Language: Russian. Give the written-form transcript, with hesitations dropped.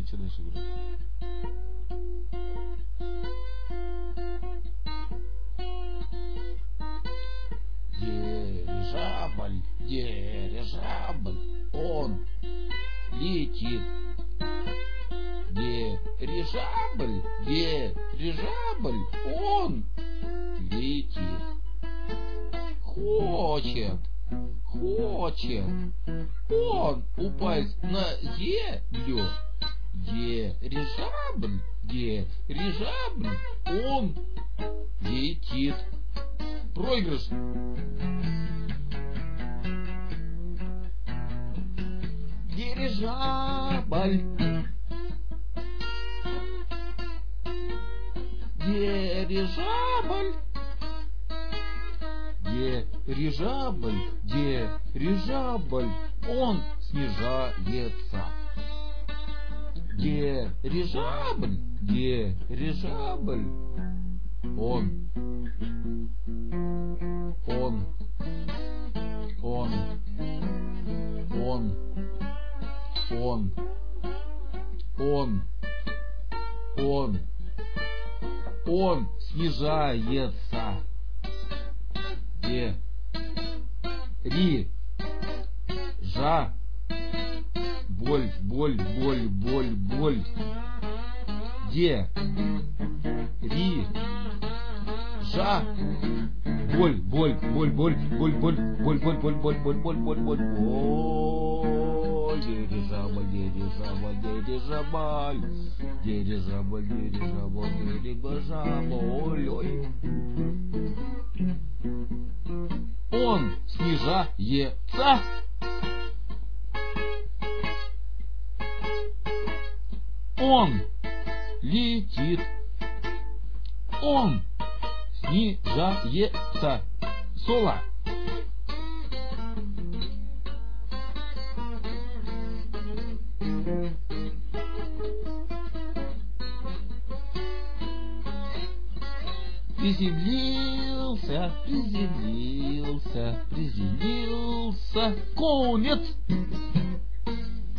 начинаешь играть. Дирижабль, он летит. Дирижабль, он летит. Хочет он упасть на землю. Дирижабль, он летит. Проигрыш. Дирижабль, он снижается. Дирижабль, он снижается. Боль. Он снижается. Он летит. Он снижается. Соло. Приземлился. Конец.